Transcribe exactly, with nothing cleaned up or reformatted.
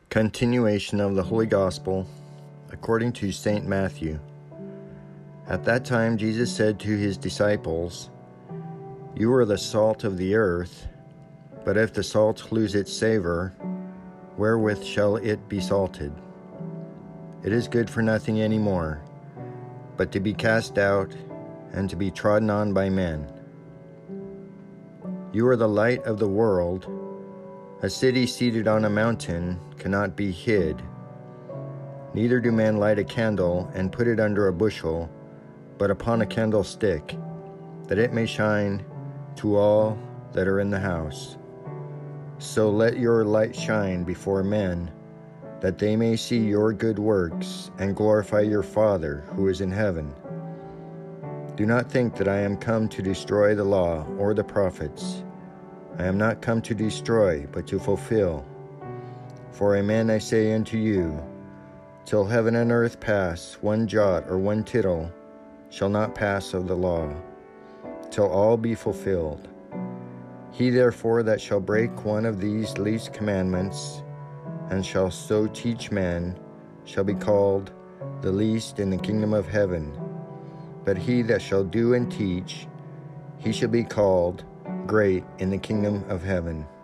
Continuation of the Holy Gospel according to Saint Matthew. At that time Jesus said to his disciples, "You are the salt of the earth, but if the salt lose its savor, wherewith shall it be salted? It is good for nothing any more, but to be cast out and to be trodden on by men. You are the light of the world. A city seated on a mountain cannot be hid. Neither do men light a candle and put it under a bushel, but upon a candlestick, that it may shine to all that are in the house. So let your light shine before men, that they may see your good works and glorify your Father who is in heaven. Do not think that I am come to destroy the law or the prophets. I am not come to destroy, but to fulfill. For amen I say unto you, till heaven and earth pass, one jot or one tittle shall not pass of the law, till all be fulfilled. He therefore that shall break one of these least commandments, and shall so teach men, shall be called the least in the kingdom of heaven. But he that shall do and teach, he shall be called great in the kingdom of heaven."